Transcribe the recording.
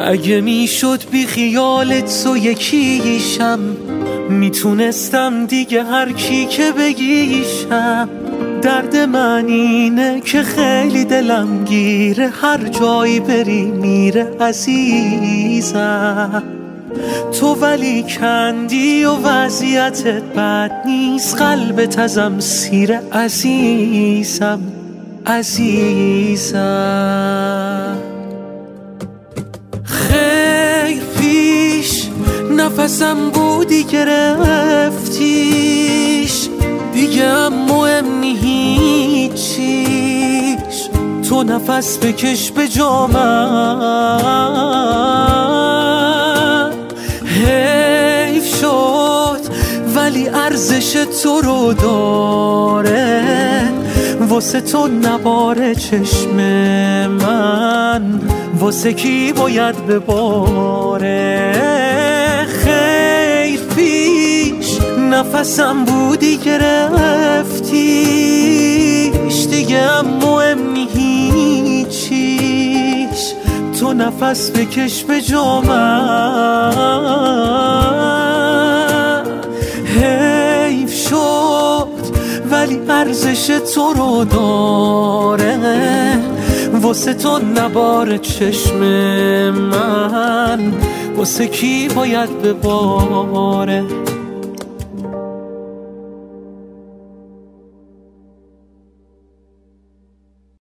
اگه میشد بی خیالت تو یکیشم، میتونستم دیگه هر کی که بگیشم. درد من اینه که خیلی دلم گیره، هر جایی بری میره عزیزم. تو ولی کندی و وضعیتت بد نیست، قلبت ازم سیره عزیزم عزیزم. خیر پیش نفسم بودی گرفتیش، دیگه هم مهم نی هیچیش. تو نفس بکش به جا من، حیف شد ولی ارزش تو رو داره، واسه تو نباره چشم من، واسه کی باید بباره. خیر پیش نفسم بودی گرفتیش، دیگه هم مهم نی هیچیش. تو نفس بکش به جا من، حیف شد ولی ارزش تو رو داره، واسه تو نباره چشم من، واسه کی باید بباره.